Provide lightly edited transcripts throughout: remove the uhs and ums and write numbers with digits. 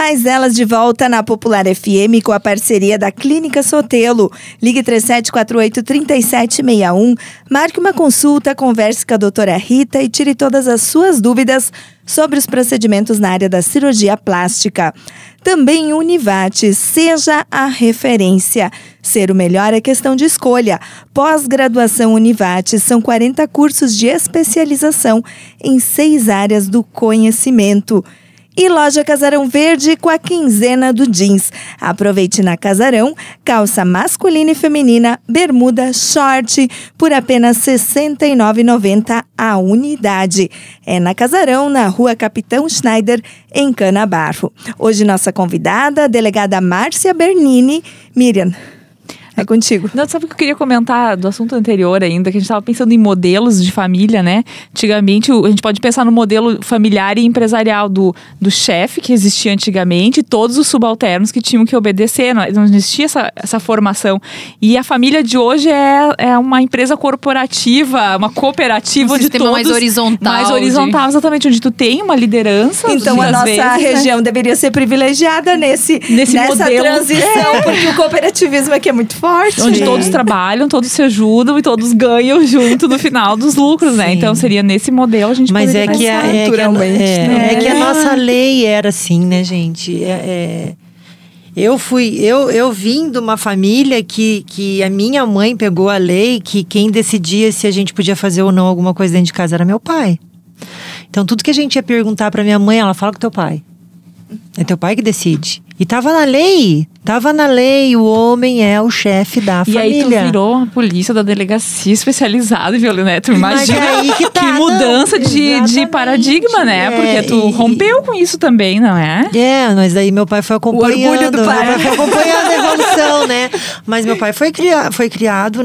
Mais elas de volta na Popular FM com a parceria da Clínica Sotelo. Ligue 3748-3761, marque uma consulta, converse com a doutora Rita e tire todas as suas dúvidas sobre os procedimentos na área da cirurgia plástica. Também Univate, seja a referência. Ser o melhor é questão de escolha. Pós-graduação Univate são 40 cursos de especialização em 6 áreas do conhecimento. E Loja Casarão Verde com a quinzena do jeans. Aproveite na Casarão, calça masculina e feminina, bermuda, short, por apenas R$ 69,90 a unidade. É na Casarão, na Rua Capitão Schneider, em Canabarro. Hoje nossa convidada, a delegada Márcia Bernini. Miriam, é contigo. Não, sabe o que eu queria comentar do assunto anterior ainda, que a gente estava pensando em modelos de família, né? Antigamente, a gente pode pensar no modelo familiar e empresarial do chefe que existia antigamente, e todos os subalternos que tinham que obedecer, não existia essa formação. E a família de hoje é uma empresa corporativa, uma cooperativa, onde todos... mais horizontal. Mais horizontal, exatamente, onde tu tem uma liderança. Então a nossa região deveria ser privilegiada nessa modelo, transição, porque o cooperativismo aqui é muito forte. Onde todos trabalham, todos se ajudam e todos ganham junto no final dos lucros, né? Então seria nesse modelo a gente poderia pensar naturalmente. É que a nossa lei era assim, né, gente? Eu vim de uma família que a minha mãe pegou a lei que quem decidia se a gente podia fazer ou não alguma coisa dentro de casa era meu pai. Então tudo que a gente ia perguntar pra minha mãe, ela fala com teu pai. É teu pai que decide. E tava na lei, o homem é o chefe da família. E aí tu virou a polícia da delegacia especializada em violência. Tu imagina que mudança de paradigma, né? Porque tu rompeu com isso também, não é? Mas daí meu pai foi acompanhando. O orgulho do pai. Meu pai foi acompanhando a evolução, né? Mas meu pai foi criado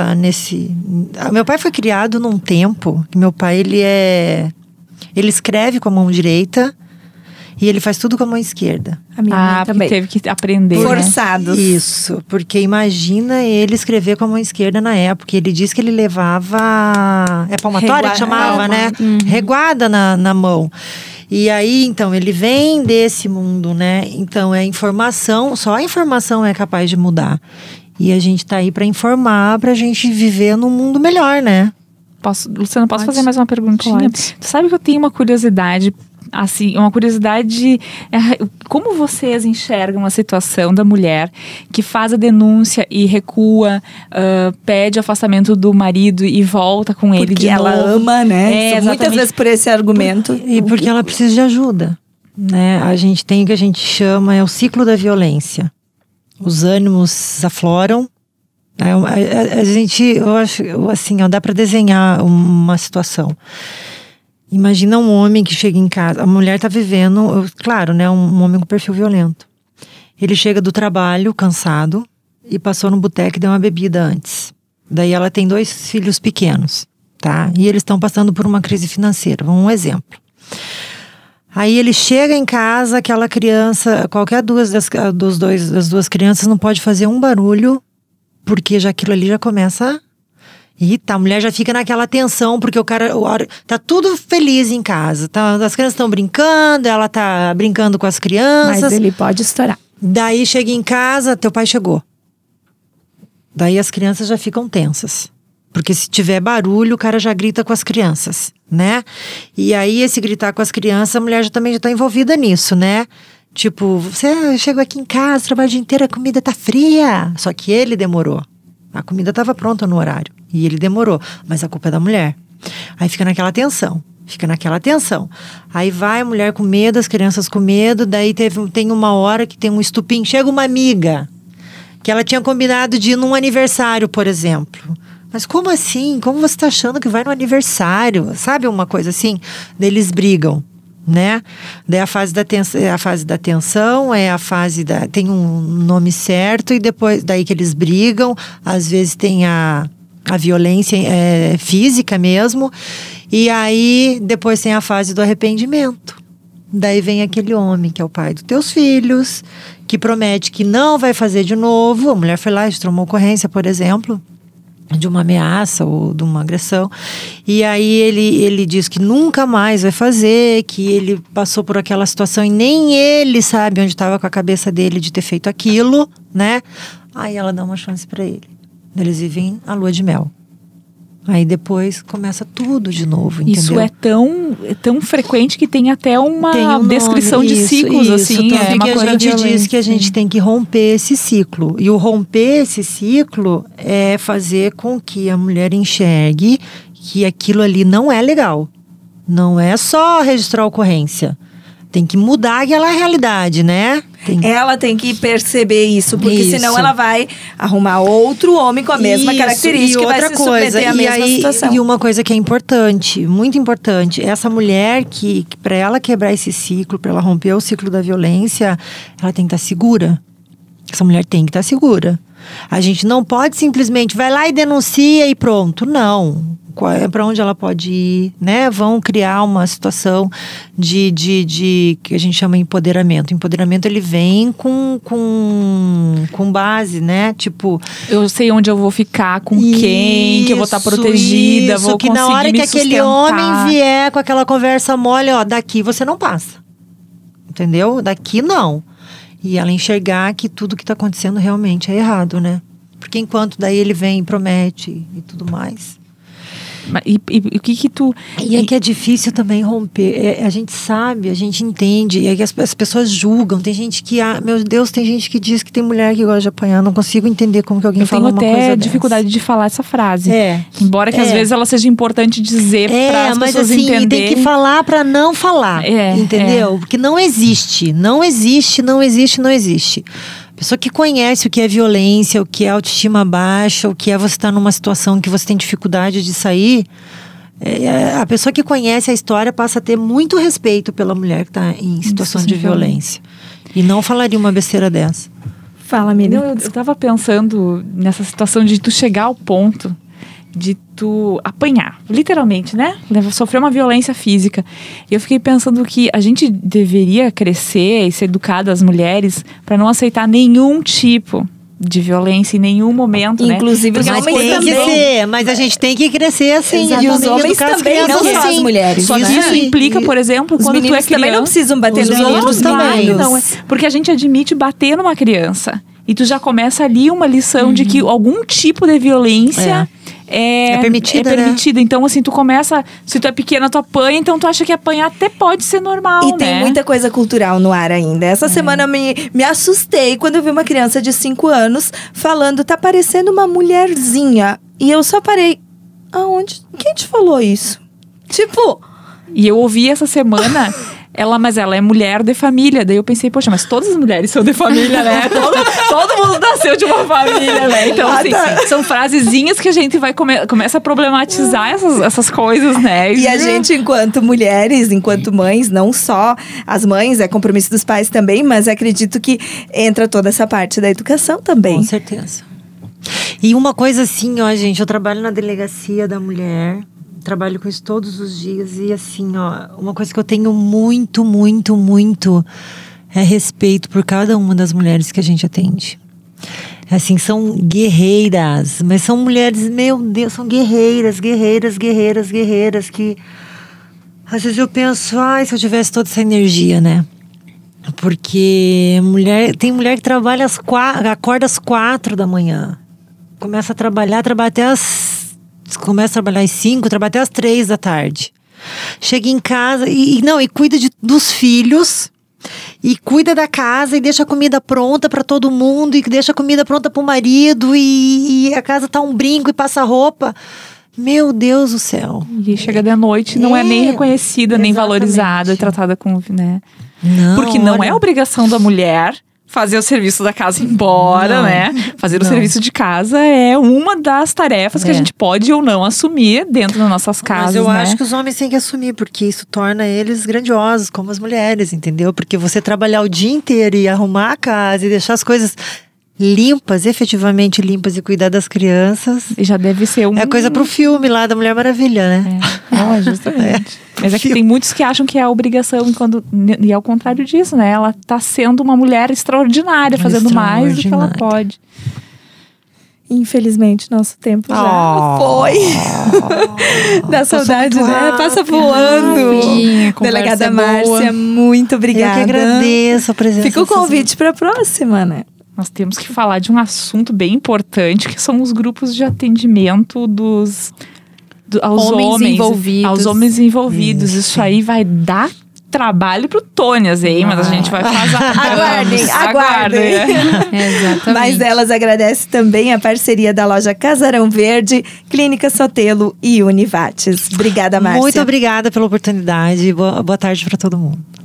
meu pai foi criado num tempo que meu pai, ele escreve com a mão direita. E ele faz tudo com a mão esquerda. A minha mãe também. Teve que aprender. Forçados. Né? Isso, porque imagina ele escrever com a mão esquerda na época. Ele disse que ele levava... palmatória que chamava, né? Uhum. Reguada na mão. E aí, então, ele vem desse mundo, né? Então, só a informação é capaz de mudar. E a gente tá aí pra informar, pra gente viver num mundo melhor, né? Luciana, posso fazer mais uma perguntinha? Pode. Tu sabe que eu tenho uma curiosidade... Assim, como vocês enxergam a situação da mulher que faz a denúncia e recua, pede afastamento do marido e volta com ele de novo? Porque ela ama, né? Muitas vezes por esse argumento. E porque ela precisa de ajuda, né? A gente tem o que a gente chama, o ciclo da violência. Os ânimos afloram. Eu acho, assim, dá para desenhar uma situação. Imagina um homem que chega em casa, a mulher tá vivendo, claro, né, um homem com perfil violento. Ele chega do trabalho, cansado, e passou no boteco e deu uma bebida antes. Daí ela tem 2 filhos pequenos, tá? E eles estão passando por uma crise financeira, um exemplo. Aí ele chega em casa, aquela criança, qualquer das 2 crianças não pode fazer um barulho, porque aquilo ali já começa... a mulher já fica naquela tensão, porque o cara tá tudo feliz em casa. As crianças estão brincando, ela tá brincando com as crianças. Mas ele pode estourar. Daí chega em casa, teu pai chegou. Daí as crianças já ficam tensas. Porque se tiver barulho, o cara já grita com as crianças, né? E aí esse gritar com as crianças, a mulher também já tá envolvida nisso, né? Tipo, você chegou aqui em casa, trabalha o dia inteiro, a comida tá fria. Só que ele demorou. A comida estava pronta no horário. E ele demorou. Mas a culpa é da mulher. Aí fica naquela tensão. Aí vai a mulher com medo, as crianças com medo. Daí tem uma hora que tem um estupim. Chega uma amiga. Que ela tinha combinado de ir num aniversário, por exemplo. Mas como assim? Como você está achando que vai no aniversário? Sabe uma coisa assim? Daí eles brigam. Né? Daí a fase da tensão, tem um nome certo, e depois daí que eles brigam, às vezes tem a violência física mesmo, e aí depois tem a fase do arrependimento. Daí vem aquele homem que é o pai dos teus filhos, que promete que não vai fazer de novo. A mulher foi lá, registrou uma ocorrência, por exemplo. de uma ameaça ou de uma agressão. E aí ele diz que nunca mais vai fazer, que ele passou por aquela situação e nem ele sabe onde estava com a cabeça dele de ter feito aquilo, né? Aí ela dá uma chance para ele. Eles vivem a lua de mel. Aí depois começa tudo de novo, entendeu? Isso é tão frequente que tem até uma descrição de ciclos, assim. Tanto É uma que a coisa gente violenta, diz que a gente tem que romper esse ciclo. E o romper esse ciclo é fazer com que a mulher enxergue que aquilo ali não é legal. Não é só registrar a ocorrência. Tem que mudar aquela realidade, né? Ela tem que perceber isso, porque Isso. senão ela vai arrumar outro homem com a mesma característica e vai se submeter à mesma situação. E uma coisa que é importante, muito importante, essa mulher que para ela quebrar esse ciclo, para ela romper o ciclo da violência, ela tem que estar segura. Essa mulher tem que estar segura. A gente não pode simplesmente vai lá e denuncia e pronto. Não. Para onde ela pode ir, né? Vão criar uma situação de que a gente chama empoderamento. O empoderamento, ele vem com base, né? Tipo, eu sei onde eu vou ficar, com quem, que eu vou estar protegida, vou conseguir me sustentar. Que na hora que aquele homem vier com aquela conversa mole, ó, daqui você não passa. Entendeu? Daqui não. E ela enxergar que tudo que está acontecendo realmente é errado, né? Porque enquanto daí ele vem e promete e tudo mais. E o que tu... E é que é difícil também romper. A gente sabe, a gente entende. É que as pessoas julgam. Tem gente que... meu Deus, tem gente que diz que tem mulher que gosta de apanhar. Não consigo entender como que alguém fala uma coisa dessa. Eu tenho até dificuldade de falar essa frase. Embora que às vezes ela seja importante dizer para as pessoas assim, entenderem. Tem que falar para não falar. Entendeu? Porque não existe. Não existe, não existe, não existe. Pessoa que conhece o que é violência, o que é autoestima baixa, o que é você estar numa situação que você tem dificuldade de sair, a pessoa que conhece a história passa a ter muito respeito pela mulher que está em situação de violência. E não falaria uma besteira dessa. Fala, Miriam. Eu estava pensando nessa situação de tu chegar ao ponto de tu apanhar, literalmente, né? Sofrer uma violência física. E eu fiquei pensando que a gente deveria crescer e ser educada as mulheres para não aceitar nenhum tipo de violência em nenhum momento, inclusive, né? Os homens tem também. que ser, mas a gente tem que crescer assim. E os homens também, não só as mulheres. Só que isso implica, por exemplo, quando tu é criança... também não precisam bater nos outros também. meninos. Porque a gente admite bater numa criança. E tu já começa ali uma lição de que algum tipo de violência é permitida, né? Então, assim, tu começa... Se tu é pequena, tu apanha. Então, tu acha que apanhar até pode ser normal, E tem muita coisa cultural no ar ainda. Essa semana eu me assustei quando eu vi uma criança de 5 anos falando, tá parecendo uma mulherzinha. E eu só parei. Aonde? Quem te falou isso? Tipo... E eu ouvi essa semana... Mas ela é mulher de família. Daí eu pensei, poxa, mas todas as mulheres são de família, né? Todo mundo nasceu de uma família, né? Então, assim, são frasezinhas que a gente vai começa a problematizar essas coisas, né? E a gente, enquanto mulheres, enquanto mães, não só as mães, é compromisso dos pais também, mas acredito que entra toda essa parte da educação também. Com certeza. E uma coisa assim, ó, gente, eu trabalho na delegacia da mulher... Trabalho com isso todos os dias e assim, ó, uma coisa que eu tenho muito, muito, muito é respeito por cada uma das mulheres que a gente atende. Assim, são guerreiras, mas são mulheres, meu Deus, são guerreiras que às vezes eu penso, se eu tivesse toda essa energia, né? Porque tem mulher que trabalha acorda às 4 da manhã, começa a trabalhar até começa a trabalhar às 5, trabalha até às 3 da tarde. Chega em casa e cuida dos filhos. E cuida da casa e deixa a comida pronta para todo mundo. E deixa a comida pronta pro marido. E a casa tá um brinco e passa roupa. Meu Deus do céu. E chega de noite, não é nem reconhecida, nem valorizada e tratada com, né? Porque não é obrigação da mulher fazer o serviço da casa e ir embora, né? Fazer o serviço de casa é uma das tarefas que a gente pode ou não assumir dentro das nossas casas, Mas eu acho que os homens têm que assumir, porque isso torna eles grandiosos, como as mulheres, entendeu? Porque você trabalhar o dia inteiro e arrumar a casa e deixar as coisas limpas, efetivamente limpas, e cuidar das crianças. E já deve ser É coisa pro filme lá da Mulher Maravilha, né? Justamente. Mas é que tem muitos que acham que é a obrigação, e ao contrário disso, né? Ela tá sendo uma mulher extraordinária, fazendo mais do que ela pode. Infelizmente, nosso tempo já foi. Dá saudade, né? Passa voando. Delegada Márcia, muito obrigada. Eu que agradeço a presença. Fica o convite para a próxima, né? Nós temos que falar de um assunto bem importante, que são os grupos de atendimento aos homens envolvidos. Isso aí vai dar trabalho pro Tônias, hein? Mas a gente vai fazer. Aguardem. Exatamente. Mas elas agradecem também a parceria da loja Casarão Verde, Clínica Sotelo e Univates. Obrigada, Márcia. Muito obrigada pela oportunidade. Boa tarde para todo mundo.